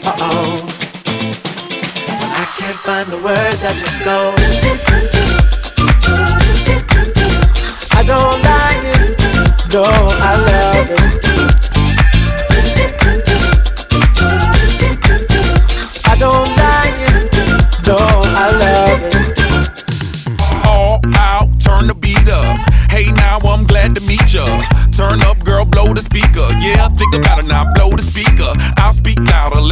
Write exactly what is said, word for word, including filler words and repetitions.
Uh-oh. When I can't find the words, I just go. I don't like it, no, I love it. I don't like it, no, I love it. All out, turn the beat up. Hey now, I'm glad to meet ya. Turn up, girl, blow the speaker. Yeah, think about it now, blow the speaker. I'll speak now.